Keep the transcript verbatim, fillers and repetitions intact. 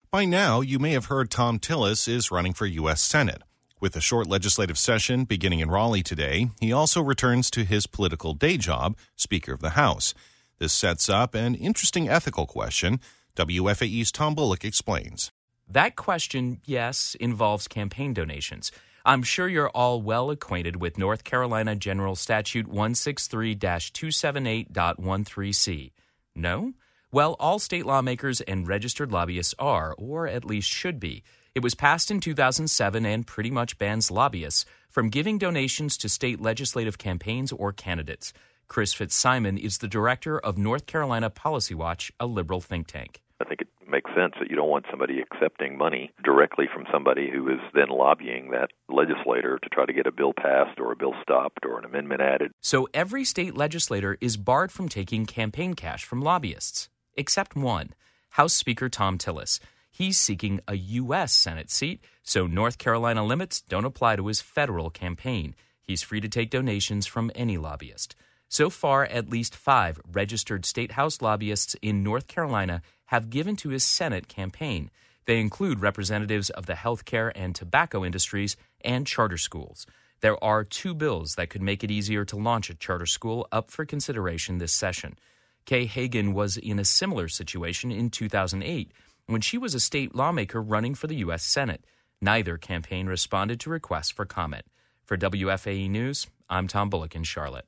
By now, you may have heard Thom Tillis is running for U S Senate. With a short legislative session beginning in Raleigh today, he also returns to his political day job, Speaker of the House. This sets up an interesting ethical question. W F A E's Tom Bullock explains. That question, yes, involves campaign donations. I'm sure you're all well acquainted with North Carolina General Statute one sixty-three dash two seventy-eight point thirteen C. No? Well, all state lawmakers and registered lobbyists are, or at least should be. It was passed in two thousand seven and pretty much bans lobbyists from giving donations to state legislative campaigns or candidates. Chris Fitzsimon is the director of North Carolina Policy Watch, a liberal think tank. I think it makes sense that you don't want somebody accepting money directly from somebody who is then lobbying that legislator to try to get a bill passed or a bill stopped or an amendment added. So every state legislator is barred from taking campaign cash from lobbyists, except one, House Speaker Thom Tillis. He's seeking a U S Senate seat, so North Carolina limits don't apply to his federal campaign. He's free to take donations from any lobbyist. So far, at least five registered state house lobbyists in North Carolina have given to his Senate campaign. They include representatives of the healthcare and tobacco industries and charter schools. There are two bills that could make it easier to launch a charter school up for consideration this session. Kay Hagan was in a similar situation in two thousand eight when she was a state lawmaker running for the U S Senate. Neither campaign responded to requests for comment. For W F A E News, I'm Tom Bullock in Charlotte.